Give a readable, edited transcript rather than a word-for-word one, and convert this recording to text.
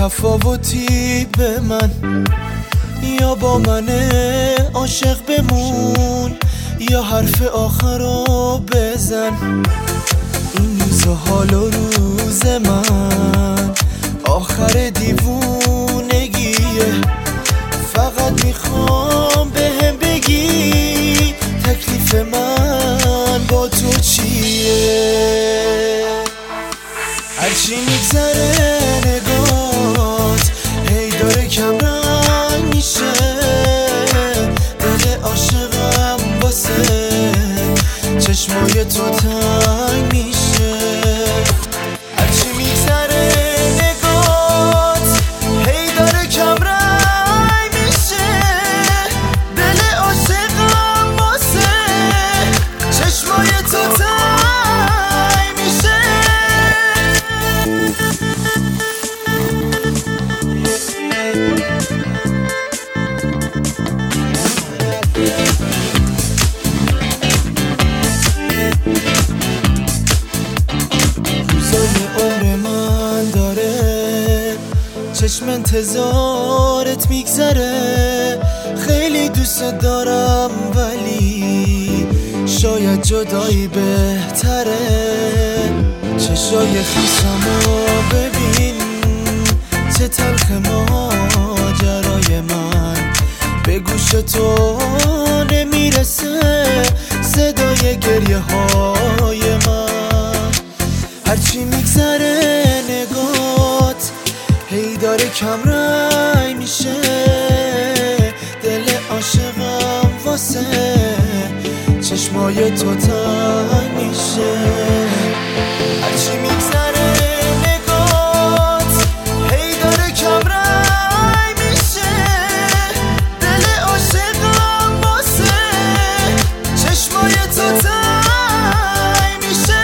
تفاوتی به من، یا با من عاشق بمون یا حرف آخر رو بزن. این روز و حال و روز من آخر دیوونگیه، فقط میخوام بهم بگی تکلیف من با تو چیه. هرچی میگذره نگات هی داره کم رنگ میشه، دل عاشقم واسه چشمای تو تنگ میشه. هرچی میگذره نگات هی داره کم رنگ میشه، دل عاشقم واسه چشمای تو تنگ میشه. چشم انتظارت میگذره، خیلی دوست دارم ولی شاید جدایی بهتره. چشای خیسمو ببین چه تلخ ماجرای من، به گوش تو نمیرسه صدای گریه های من. هرچی میگذره نگات هی داره کم رنگ میشه، دل عاشقم واسه چشمای تو تنگ میشه. هرچی میگذره نگات هی داره کم رنگ میشه، دل عاشقم واسه چشمای تو تنگ میشه.